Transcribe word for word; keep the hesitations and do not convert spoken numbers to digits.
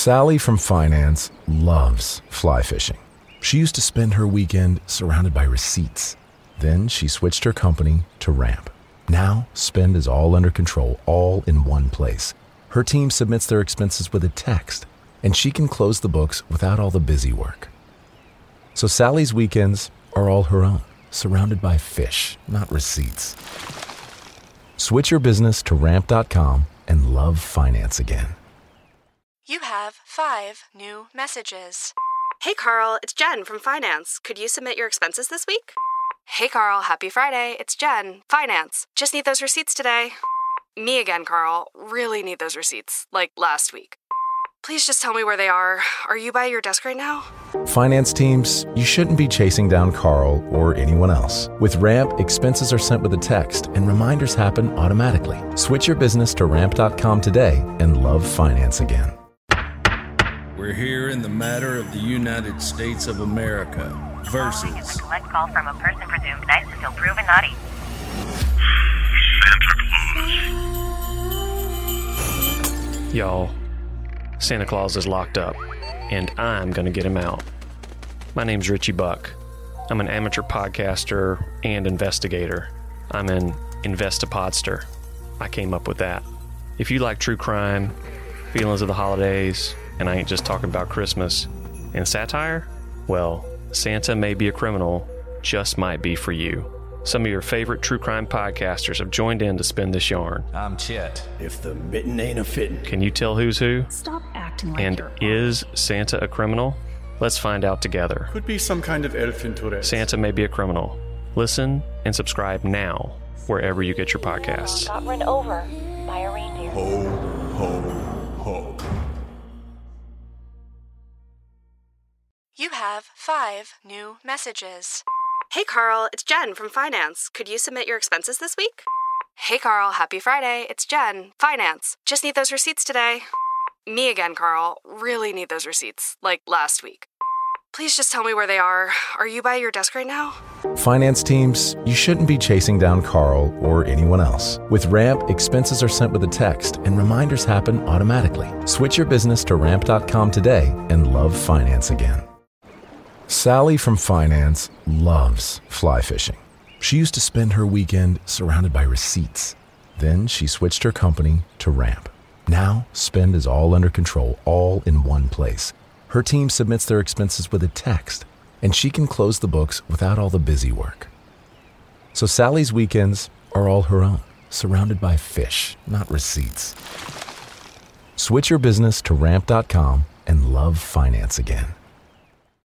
Sally from finance loves fly fishing. She used to spend her weekend surrounded by receipts. Then she switched her company to Ramp. Now, spend is all under control, all in one place. Her team submits their expenses with a text, and she can close the books without all the busy work. So Sally's weekends are all her own, surrounded by fish, not receipts. Switch your business to ramp dot com and love finance again. You have five new messages. Hey Carl, it's Jen from finance. Could you submit your expenses this week? Hey Carl, happy Friday. It's Jen, finance. Just need those receipts today. Me again, Carl. Really need those receipts, like last week. Please just tell me where they are. Are you by your desk right now? Finance teams, you shouldn't be chasing down Carl or anyone else. With Ramp, expenses are sent with a text and reminders happen automatically. Switch your business to ramp dot com today and love finance again. We're here in the matter of the United States of America versus... Is a collect call from a person presumed nice until proven naughty. Y'all, Santa Claus is locked up, and I'm going to get him out. My name's Richie Buck. I'm an amateur podcaster and investigator. I'm an Investapodster. I came up with that. If you like true crime, feelings of the holidays, and I ain't just talking about Christmas, and satire, well, Santa May Be a Criminal just might be for you. Some of your favorite true crime podcasters have joined in to spin this yarn. I'm Chet. If the mitten ain't a fitting. Can you tell who's who? Stop acting like And you're is Santa a criminal? Let's find out together. Could be some kind of elf in Tourette. Santa May Be a Criminal. Listen and subscribe now, wherever you get your podcasts. Got run over by a reindeer. Ho, ho, ho. You have five new messages. Hey Carl, it's Jen from finance. Could you submit your expenses this week? Hey Carl, happy Friday. It's Jen, finance. Just need those receipts today. Me again, Carl. Really need those receipts, like last week. Please just tell me where they are. Are you by your desk right now? Finance teams, you shouldn't be chasing down Carl or anyone else. With Ramp, expenses are sent with a text and reminders happen automatically. Switch your business to ramp dot com today and love finance again. Sally from finance loves fly fishing. She used to spend her weekend surrounded by receipts. Then she switched her company to Ramp. Now, spend is all under control, all in one place. Her team submits their expenses with a text, and she can close the books without all the busy work. So Sally's weekends are all her own, surrounded by fish, not receipts. Switch your business to ramp dot com and love finance again.